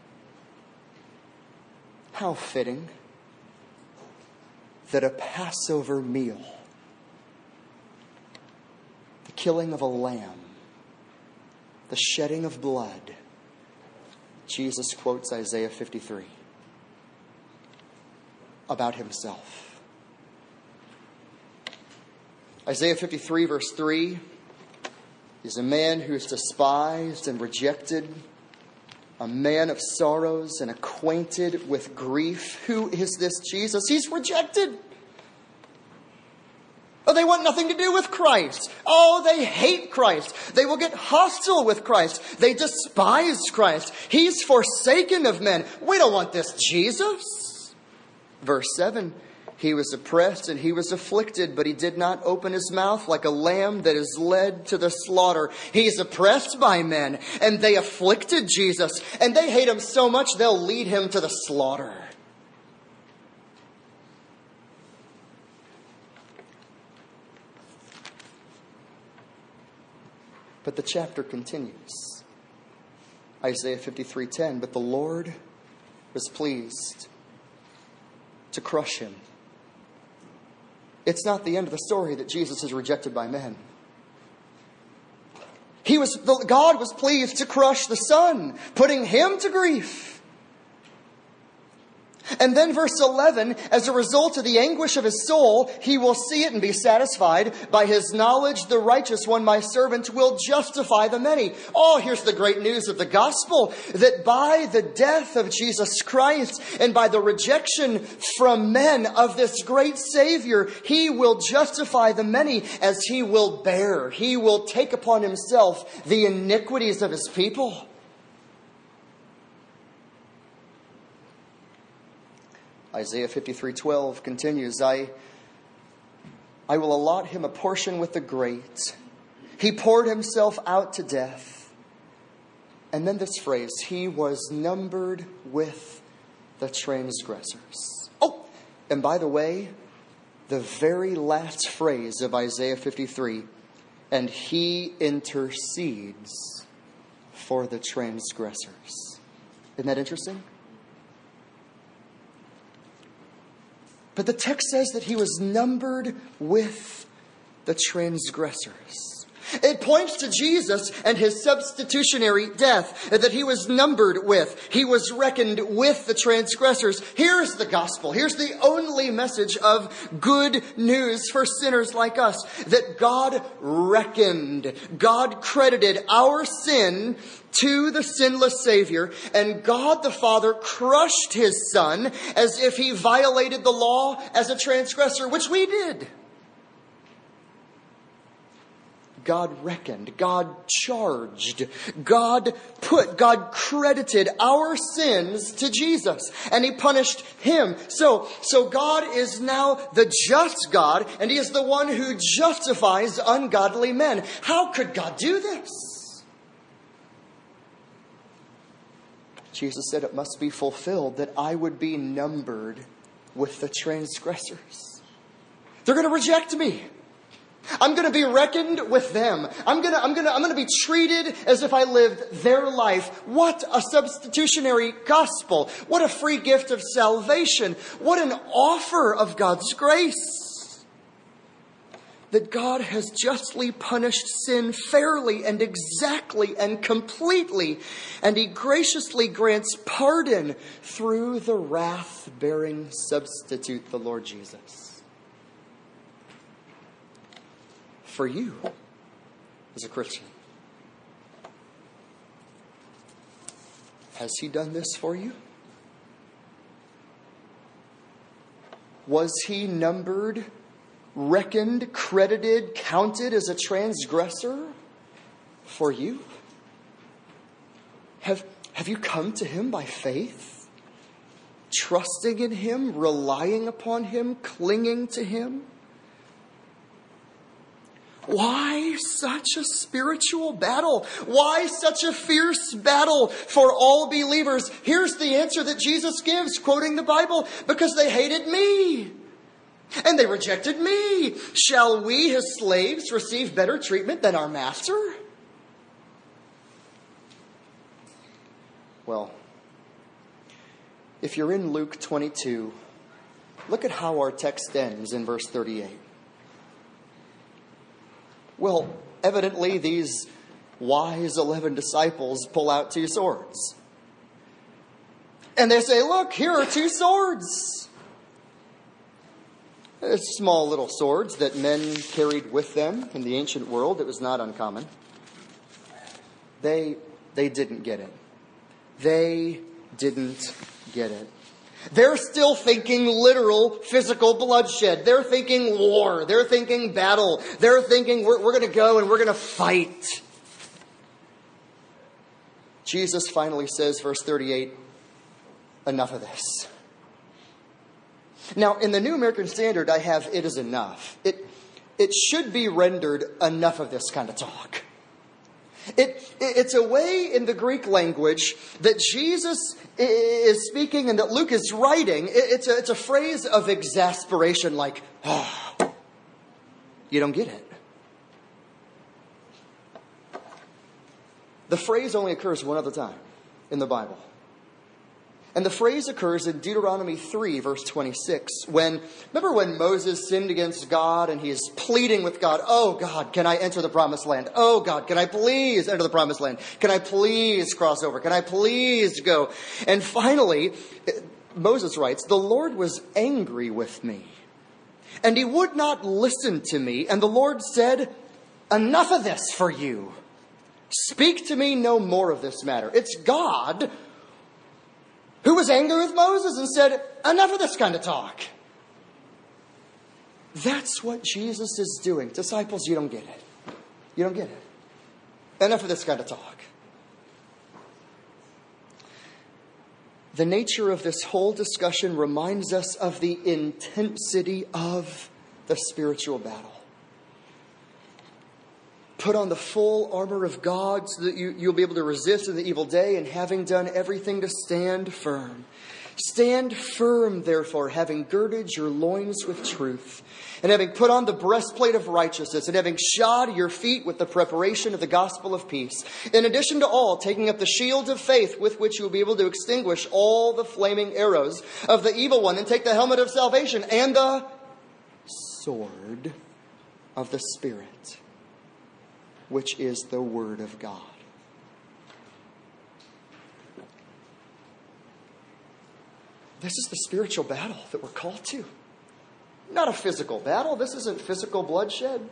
How fitting that a Passover meal, the killing of a lamb, the shedding of blood, Jesus quotes Isaiah fifty-three. About himself. Isaiah fifty-three, verse three, is a man who is despised and rejected, a man of sorrows and acquainted with grief. Who is this Jesus? He's rejected. Oh, they want nothing to do with Christ. Oh, they hate Christ. They will get hostile with Christ. They despise Christ. He's forsaken of men. We don't want this Jesus. Verse seven, he was oppressed and he was afflicted, but he did not open his mouth, like a lamb that is led to the slaughter. He's oppressed by men, and they afflicted Jesus, and they hate him so much they'll lead him to the slaughter. But the chapter continues. Isaiah fifty-three ten, but the Lord was pleased to crush him. It's not the end of the story that Jesus is rejected by men. He was, God was pleased to crush the Son, putting him to grief. And then verse eleven, as a result of the anguish of his soul, he will see it and be satisfied. By his knowledge, the righteous one, my servant, will justify the many. Oh, here's the great news of the gospel, that by the death of Jesus Christ and by the rejection from men of this great Savior, he will justify the many as he will bear. He will take upon himself the iniquities of his people. Isaiah fifty-three twelve continues, I, I will allot him a portion with the great. He poured himself out to death. And then this phrase, he was numbered with the transgressors. Oh, and by the way, the very last phrase of Isaiah fifty-three, and he intercedes for the transgressors. Isn't that interesting? But the text says that he was numbered with the transgressors. It points to Jesus and his substitutionary death that he was numbered with. He was reckoned with the transgressors. Here's the gospel. Here's the only message of good news for sinners like us. That God reckoned, God credited our sin to the sinless Savior, and God the Father crushed his Son as if he violated the law as a transgressor, which we did. God reckoned, God charged, God put, God credited our sins to Jesus, and he punished him. So, so God is now the just God, and he is the one who justifies ungodly men. How could God do this? Jesus said it must be fulfilled that I would be numbered with the transgressors. They're going to reject me. I'm going to be reckoned with them. I'm going to, I'm going to, I'm going to be treated as if I lived their life. What a substitutionary gospel. What a free gift of salvation. What an offer of God's grace. That God has justly punished sin fairly and exactly and completely. And he graciously grants pardon through the wrath-bearing substitute, the Lord Jesus. For you, as a Christian. Has he done this for you? Was he numbered, reckoned, credited, counted as a transgressor for you? Have, have you come to him by faith? Trusting in him, relying upon him, clinging to him? Why such a spiritual battle? Why such a fierce battle for all believers? Here's the answer that Jesus gives, quoting the Bible, because they hated me. And they rejected me. Shall we, his slaves, receive better treatment than our master? Well, if you're in Luke twenty-two, look at how our text ends in verse thirty-eight. Well, evidently these wise eleven disciples pull out two swords. And they say, look, here are two swords. Small little swords that men carried with them in the ancient world. It was not uncommon. They, they didn't get it. They didn't get it. They're still thinking literal physical bloodshed. They're thinking war. They're thinking battle. They're thinking we're, we're going to go and we're going to fight. Jesus finally says, verse thirty-eight, enough of this. Now, in the New American Standard, I have it is enough. It, it should be rendered enough of this kind of talk. It, it, it's a way in the Greek language that Jesus is speaking and that Luke is writing. It, it's, a, it's a phrase of exasperation like, oh, you don't get it. The phrase only occurs one other time in the Bible. And the phrase occurs in Deuteronomy three, verse twenty-six. When, remember when Moses sinned against God and he is pleading with God, oh God, can I enter the promised land? Oh God, can I please enter the promised land? Can I please cross over? Can I please go? And finally, Moses writes, the Lord was angry with me, and he would not listen to me. And the Lord said, enough of this for you. Speak to me no more of this matter. It's God who was angry with Moses and said, enough of this kind of talk. That's what Jesus is doing. Disciples, you don't get it. You don't get it. Enough of this kind of talk. The nature of this whole discussion reminds us of the intensity of the spiritual battle. Put on the full armor of God so that you, you'll be able to resist in the evil day, and having done everything to stand firm. Stand firm, therefore, having girded your loins with truth, and having put on the breastplate of righteousness, and having shod your feet with the preparation of the gospel of peace. In addition to all, taking up the shield of faith with which you will be able to extinguish all the flaming arrows of the evil one, and take the helmet of salvation and the sword of the Spirit, which is the Word of God. This is the spiritual battle that we're called to. Not a physical battle. This isn't physical bloodshed.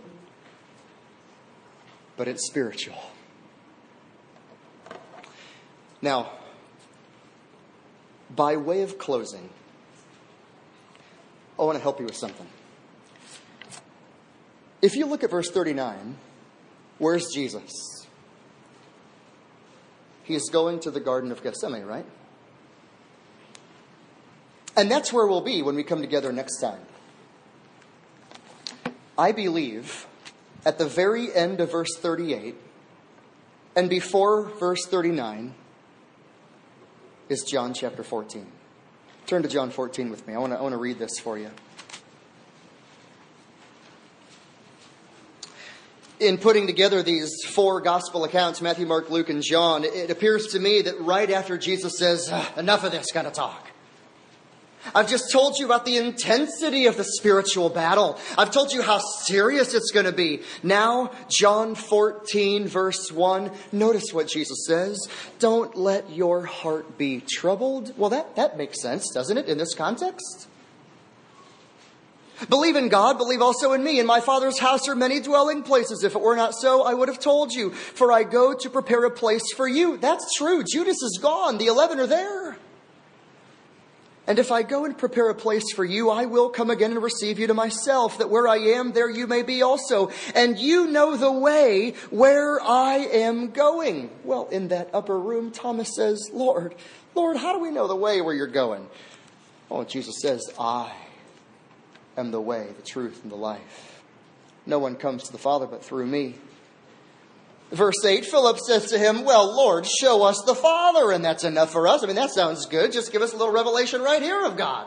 But it's spiritual. Now, by way of closing, I want to help you with something. If you look at verse thirty-nine, where's Jesus? He's going to the Garden of Gethsemane, right? And that's where we'll be when we come together next time. I believe at the very end of verse thirty-eight and before verse thirty-nine is John chapter fourteen. Turn to John fourteen with me. I want to, I want to read this for you. In putting together these four gospel accounts, Matthew, Mark, Luke, and John, it appears to me that right after Jesus says, enough of this kind of talk. I've just told you about the intensity of the spiritual battle. I've told you how serious it's going to be. Now, John fourteen, verse one, notice what Jesus says. Don't let your heart be troubled. Well, that, that makes sense, doesn't it, in this context? Believe in God, believe also in me. In my Father's house are many dwelling places. If it were not so, I would have told you. For I go to prepare a place for you. That's true. Judas is gone. The eleven are there. And if I go and prepare a place for you, I will come again and receive you to myself, that where I am, there you may be also. And you know the way where I am going. Well, in that upper room, Thomas says, Lord, Lord, how do we know the way where you're going? Oh, Jesus says, I am the way, the truth, and the life. No one comes to the Father but through me. Verse eight, Philip says to him, well, Lord, show us the Father, and that's enough for us. I mean, that sounds good. Just give us a little revelation right here of God.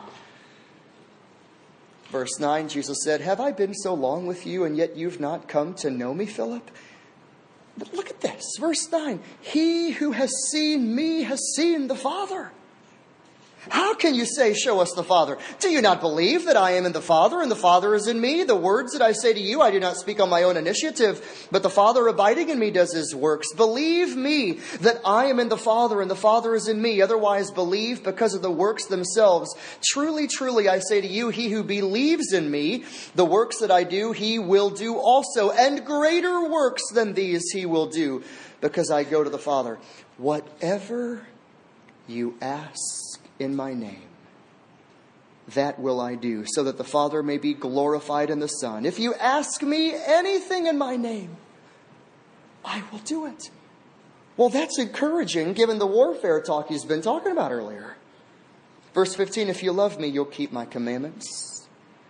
Verse nine, Jesus said, have I been so long with you, and yet you've not come to know me, Philip? But look at this. Verse nine, he who has seen me has seen the Father. How can you say, show us the Father? Do you not believe that I am in the Father and the Father is in me? The words that I say to you, I do not speak on my own initiative, but the Father abiding in me does his works. Believe me that I am in the Father and the Father is in me. Otherwise believe because of the works themselves. Truly, truly, I say to you, he who believes in me, the works that I do, he will do also. And greater works than these he will do, because I go to the Father. Whatever you ask in my name, that will I do, so that the Father may be glorified in the Son. If you ask me anything in my name, I will do it. Well, that's encouraging given the warfare talk he's been talking about earlier. Verse fifteen, if you love me, you'll keep my commandments.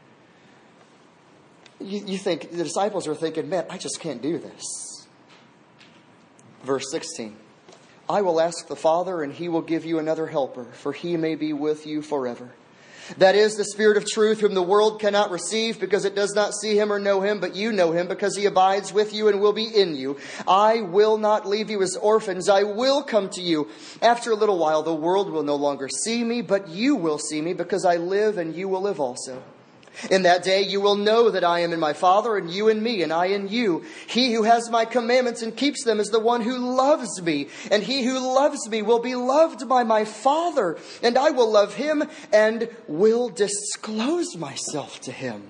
You, you think, the disciples are thinking, man, I just can't do this. Verse sixteen, I will ask the Father, and he will give you another helper, for he may be with you forever. That is the Spirit of truth, whom the world cannot receive, because it does not see him or know him, but you know him, because he abides with you and will be in you. I will not leave you as orphans. I will come to you. After a little while, the world will no longer see me, but you will see me, because I live, and you will live also. In that day you will know that I am in my Father, and you in me, and I in you. He who has my commandments and keeps them is the one who loves me. And he who loves me will be loved by my Father. And I will love him and will disclose myself to him.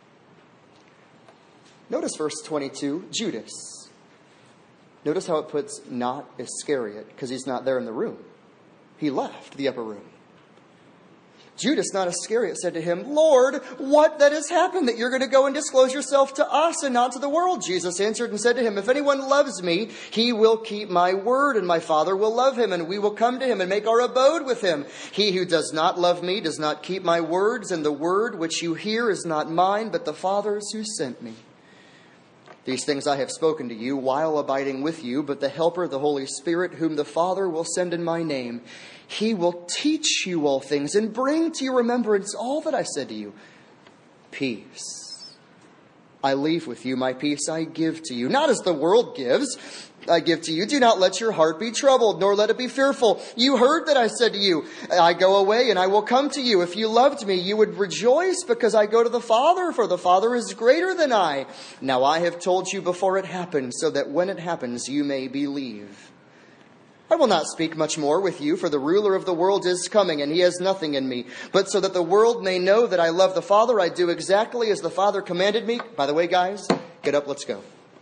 Notice verse twenty-two, Judas. Notice how it puts not Iscariot, because he's not there in the room. He left the upper room. Judas, not Iscariot, said to him, Lord, what that has happened, that you're going to go and disclose yourself to us and not to the world? Jesus answered and said to him, if anyone loves me, he will keep my word, and my Father will love him, and we will come to him and make our abode with him. He who does not love me does not keep my words, and the word which you hear is not mine, but the Father's who sent me. These things I have spoken to you while abiding with you, but the Helper, the Holy Spirit, whom the Father will send in my name, he will teach you all things and bring to your remembrance all that I said to you. Peace I leave with you, my peace I give to you. Not as the world gives, I give to you. Do not let your heart be troubled, nor let it be fearful. You heard that I said to you, I go away and I will come to you. If you loved me, you would rejoice because I go to the Father, for the Father is greater than I. Now I have told you before it happens, so that when it happens, you may believe. I will not speak much more with you, for the ruler of the world is coming, and he has nothing in me. But so that the world may know that I love the Father, I do exactly as the Father commanded me. By the way, guys, get up, let's go.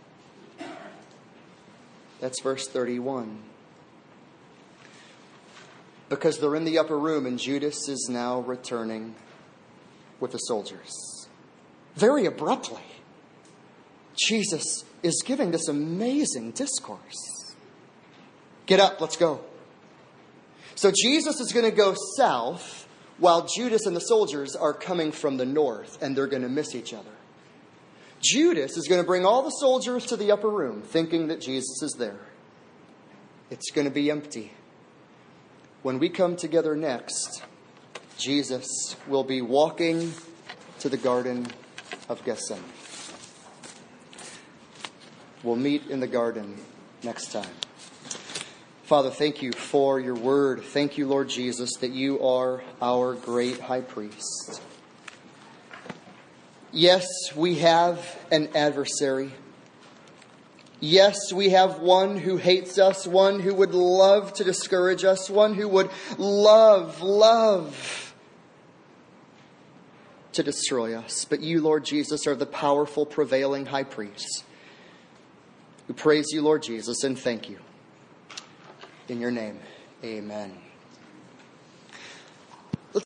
That's verse thirty-one. Because they're in the upper room, and Judas is now returning with the soldiers. Very abruptly, Jesus is giving this amazing discourse. Get up, let's go. So Jesus is going to go south while Judas and the soldiers are coming from the north, and they're going to miss each other. Judas is going to bring all the soldiers to the upper room, thinking that Jesus is there. It's going to be empty. When we come together next, Jesus will be walking to the Garden of Gethsemane. We'll meet in the garden next time. Father, thank you for your word. Thank you, Lord Jesus, that you are our great high priest. Yes, we have an adversary. Yes, we have one who hates us, one who would love to discourage us, one who would love, love to destroy us. But you, Lord Jesus, are the powerful, prevailing high priest. We praise you, Lord Jesus, and thank you. In your name, amen.